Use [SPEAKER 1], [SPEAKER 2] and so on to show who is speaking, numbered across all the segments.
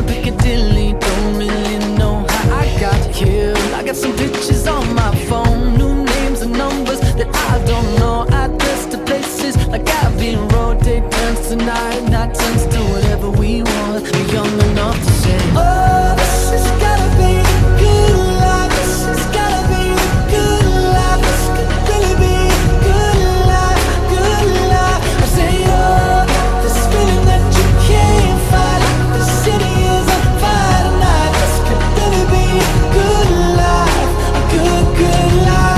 [SPEAKER 1] Piccadilly. Don't really know how I got here. I got some pictures on my phone, new names and numbers that I don't know. Address to places like Abbey Road. Day turns to night, night turns to whatever we want. We're young enough to say, oh, this has gotta be the good life. This has gotta be the good life. This could really be a good life, good life. I say, oh, this feeling that you can't fight. The city is on fire tonight. This could really be a good life, a good, good life.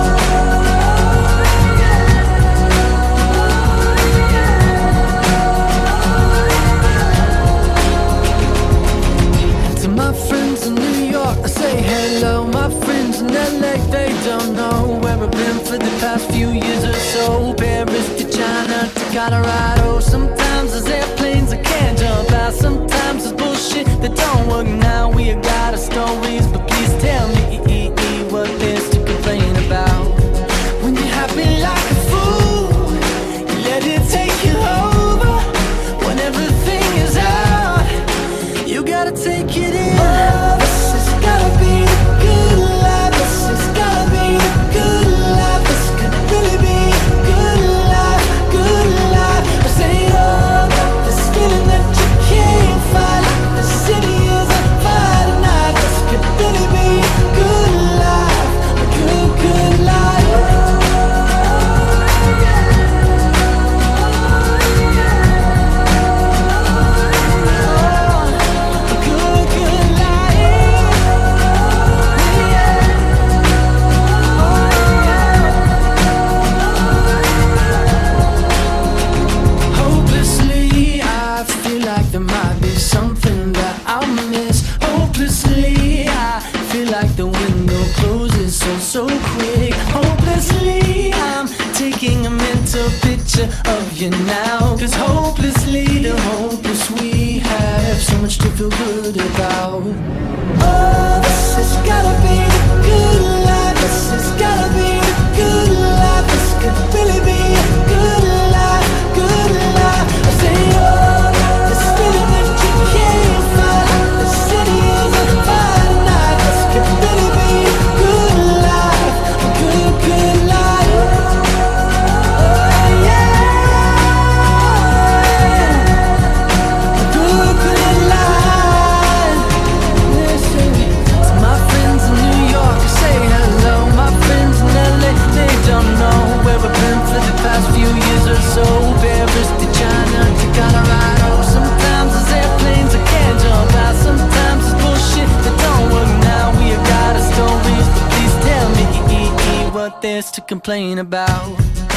[SPEAKER 1] To my friends in New York, I say hello. My friends in LA, they don't know where I've been for the past few years or so. Paris to China to Colorado. Sometimes there's airplanes I can't jump out. Sometimes there's bullshit that don't work now. We got our stories, but please tell me what there's to complain about. When you're happy like a fool, you let it take you over. When everything is out, you gotta take it in. Oh, this has gotta be the good life. This has gotta be the good life. This could really be a good life, good life. I say, oh, this feeling that you can't fight. The city is on fire tonight. This could really be a good life, a good, good life. Hopelessly, I feel like there might be something that I'll miss. Hopelessly, I feel like the window closes so quick. Hopelessly, I'm taking a mental picture of you now. 'Cause hopelessly, the hopeless we have so much to feel good about. Oh, this has gotta be the good life. This has gotta be the good life. This could really be a good life, good life. I say, oh, this feeling that you can't fight. The city is on fire tonight. This could really be a good life, a good, good life. Oh, yeah, a good, good life. Listen to my friends in New York, I say hello. My friends in LA, they don't know where I've been for the past few years or so. Paris to China to Colorado. Sometimes there's airplanes I can't jump out. Sometimes it's bullshit that don't work now. We got our stories, but please tell me what there's to complain about.